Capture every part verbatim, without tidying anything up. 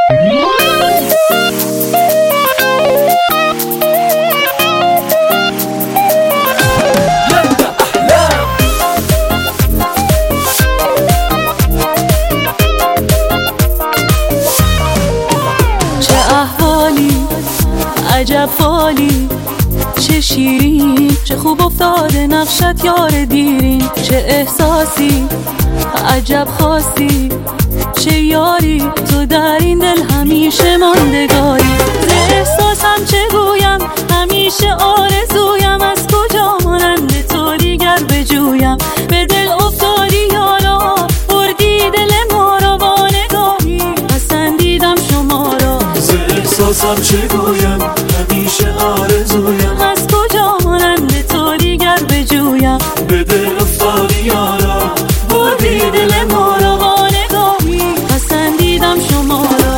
عجب فالی، چه شیرین، چه خوب افتاده نقشت یار دیرین. چه احساسی عجب خاصی، چه یاری تو در این دل همیشه ماندگاری. ز احساسم چه گویم، همیشه آرزویم از کجا مانند تو دیگر بجویم. به دل افتادی یارا، بردی دل ما را با نگاهی، پسندیدم شما را. ز احساسم چه گویم، همیشه آرزویم از کجا مانند تو دیگر بجویم. به دل افتادی یارا، بردی دل ما را با نگاهی، پسندیدم شما را.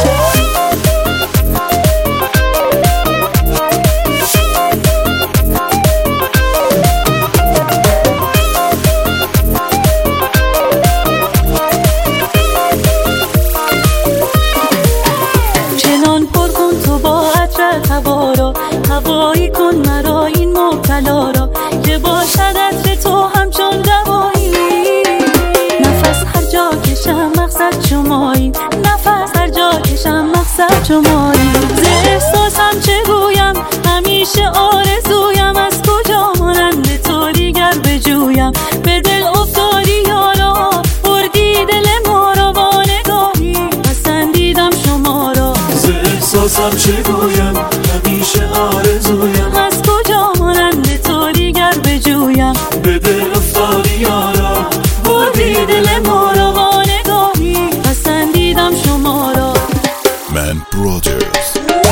چنان پر کن تو با عطر هوا را، هوایی کن مرا این مبتلا را، که باشد عطر تو همچون دوایی. نفس هر جا کشم مقصد شمایی، نفس هر جا کشم مقصد شمایی. ز احساسم چه گویم، همیشه آرزویم از کجا مانند تو دیگر بجویم. به دل افتادی یارا، بردی دل ما را با نگاهی، پسندیدم شما را. ز احساسم چه گویم، همیشه آرزویم از کجا مانند تو دیگر بجویم. به دل افتادی یارا، بردی دل ما را با نگاهی، پسندیدم شما را. Man Brothers.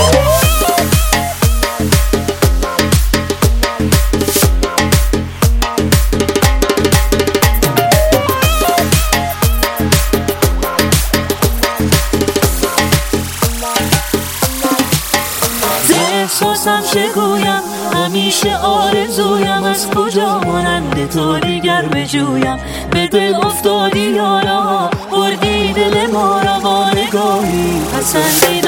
احساسم چه گویم، همیشه آرزویم از کجا مانند تو دیگر بجویم. به دل افتادی یارا، بردی دل ما را با نگاهی، پسندیدم